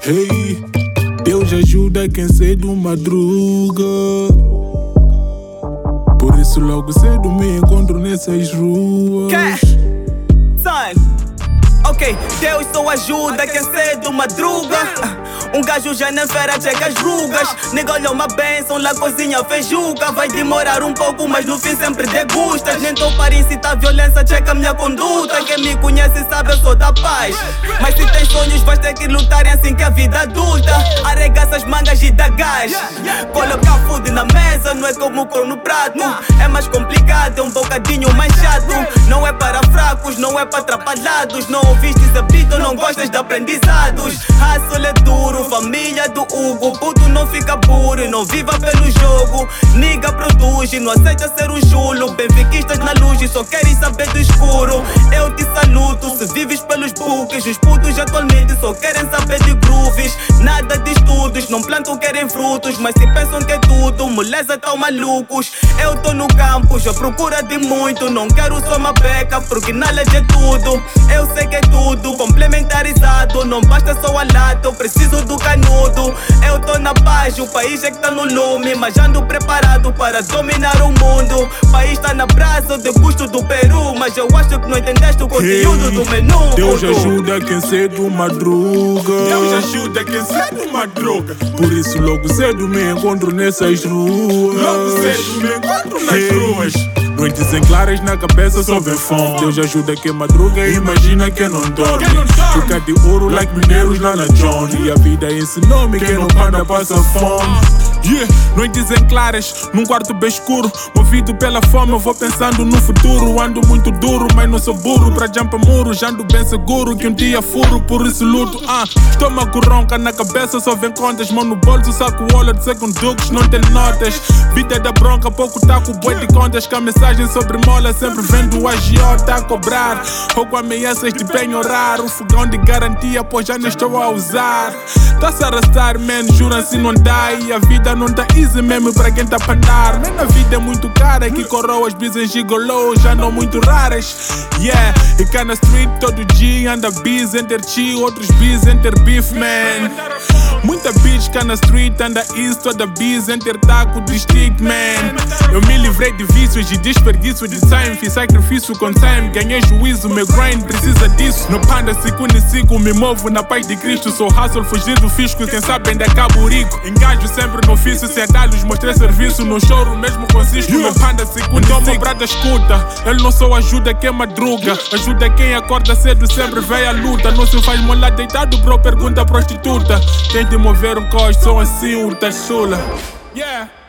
Hey, Deus ajuda quem cedo madruga. Por isso logo cedo me encontro nessas ruas. Ok, Deus só ajuda quem cedo madruga. Um gajo já nem fera checa as rugas. Nega olha uma benção, lá cozinha feijuca. Vai demorar um pouco, mas no fim sempre degustas. Nem tô para incitar violência, checa a minha conduta. Quem me conhece sabe eu sou da paz. Mas se tens sonhos vais ter que lutar, é assim que a vida adulta. Arregaça as mangas e dá gás. Colocar food na mesa não é como cor no prato. É mais complicado, é um bocadinho mais chato. Não é para fracos, não é para atrapalhados. Não ouviste esse beat ou não gostas de aprendizados. Hustle é duro, família do Hugo. Puto não fica puro e não viva pelo jogo. Niga produz e não aceita ser um chulo. Benfiquistas na luz e só querem saber do escuro. Eu te saluto se vives pelos books. Os putos atualmente só querem saber de grooves. Nada de estudos, não plantam, querem frutos. Mas se pensam que é tudo, moleza tão malucos. Eu tô no campus à procura de muito. Não quero só uma beca porque knowledge é tudo. Eu sei que é tudo complementarizado. Não basta só a lata, eu preciso do canudo. Eu tô na paz, o país é que tá no lume. Mas ando preparado para dominar o mundo. O país tá na brasa, eu degusto do Peru. Mas eu acho que não entendeste o conteúdo do menu. Deus ajuda quem cedo madruga. Deus ajuda quem cedo madruga. Por isso logo cedo me encontro nessas ruas. Logo cedo me encontro nas ruas. Noites em claras na cabeça só vem fome. Deus ajuda quem madruga e imagina quem não dorme. Fica de ouro like mineiros lá na Johnny. E a vida ensinou-me quem não anda passa fome. Yeah, noites em claras, num quarto bem escuro. Movido pela fome, eu vou pensando no futuro. Ando muito duro, mas não sou burro. Pra jumpa muros, ando bem seguro que um dia furo, por isso luto. Estômago ronca, na cabeça só vem contas. Mão no bolso, saco o olho de segundo duques, não tem notas. Vida da bronca, pouco taco, boi de contas. Que a mensagem sobre mola sempre vendo o agiota a cobrar. Ou com ameaças de penhorar. O fogão de garantia, pois já não estou a usar. Tá-se a arrastar, man, jura se não dá. E a vida não tá easy mesmo pra quem tá pra andar. Man, a vida é muito cara, que coroas, bis gigolô já não muito raras. Yeah, e cá na street todo dia anda bis enter chill, outros bis enter beef, man. Muita bitch cá na street anda isso, toda bis enter taco de stick, man. Eu me livrei de vícios e desperdício de time. Fiz sacrifício com time, ganhei juízo, meu grind precisa disso. No panda 5 me movo na paz de Cristo. Sou hustle, fugir do fisco, quem sabe ainda acabo rico. Engajo sempre no ofício, sem atalhos, mostrei serviço. No choro mesmo consisto, no panda 5 então meu brada escuta. Ele não só ajuda quem madruga, ajuda quem acorda cedo, sempre vem a luta. Não se faz molar deitado, bro, pergunta a prostituta. Tente mover um costo, são assim, o tá chula. Yeah.